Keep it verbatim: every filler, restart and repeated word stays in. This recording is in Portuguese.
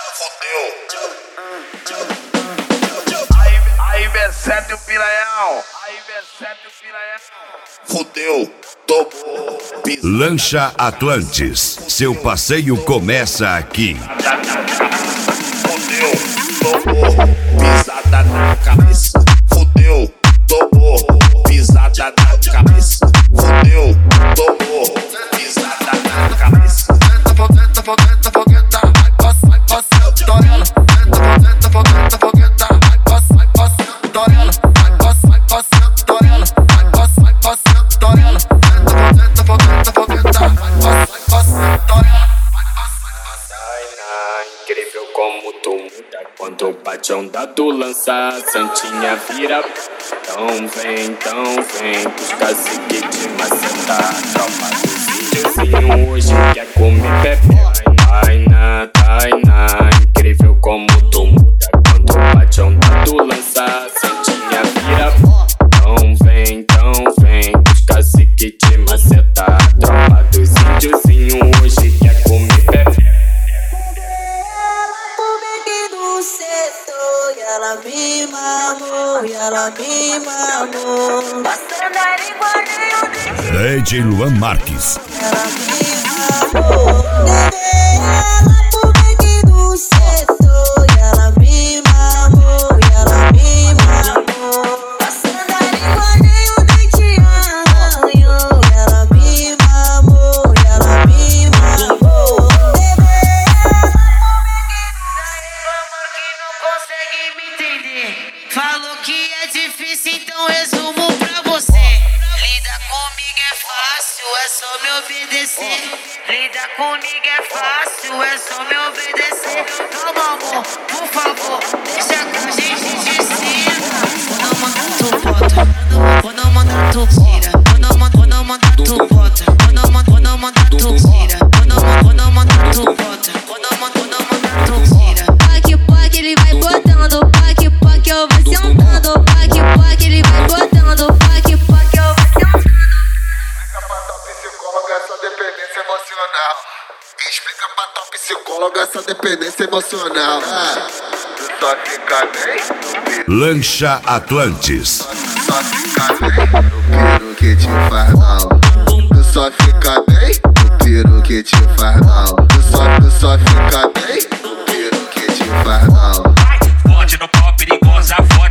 Aí vem sete o piranhão. Aí vem sete o piranhão. Fudeu, tomou. Lancha Atlantis. Seu passeio começa aqui. Fudeu, tomou. Pisada na cabeça. Fudeu, tomou. Pisada na cabeça. Fudeu, tomou. Pisada na cabeça. Fogueta, fogueta, fogueta. Vai passar, vai passar, torela. Fogueta, fogueta, fogueta. Vai passar, vai passar, torela. Vai passar, vai passar, torela. Vai passar, vai passar, torela. Fogueta, fogueta, fogueta. Vai passar, vai passar, torela. Incrível como tu muda quando bate onda do lança, Santinha vira. Então vem, então vem, os caciques de maceta. Tropa do videozinho hoje quer comer pepe. Tainá, Tainá, incrível como tu muda quando bate onda do lança, Santinha vira. Então vem, então vem, os caciques de maceta. Tropa dos videozinho hoje quer comer pepe. E ela me mamou, e ela me mamou. Passando a língua nem o dente. D J Luan Marques. Ela me mamou. Levei ela pro beque do setor. E ela me mamou, e ela me mamou. Passando a língua nem o dente arranhou. E ela me mamou, e ela me mamou. Levei ela pro beque do consegue me entender. Falou que é difícil, então resumo pra você. Lidar comigo é fácil, é só me obedecer. Lidar comigo é fácil, é só me obedecer. Calma, amor, por favor, deixa que a gente decida. Quando eu mandar tu bota, quando eu mandar tu tira. Quando eu mandar, quando eu mandar tu bota, quando eu mandar, quando eu mandar tu tira. Quando eu mandar, quando eu mandar tu bota, quando eu mandar, quando eu mandar tu tira. Pac, pac, ele vai botando, pac, pac, eu vou sentando, pac, pac, ele vai botando, pac, pac, eu vou sentando. Explica pra tua psicóloga essa dependência emocional. Explica pra tua psicóloga essa dependência emocional. Ah, tu só fica bem no Lancha Atlantis. só fica bem no piro que te faz mal. Tu só fica bem no piro que te faz mal. Tu só, tu só fica bem no piro que te faz mal. Fode no pau perigosa, fode.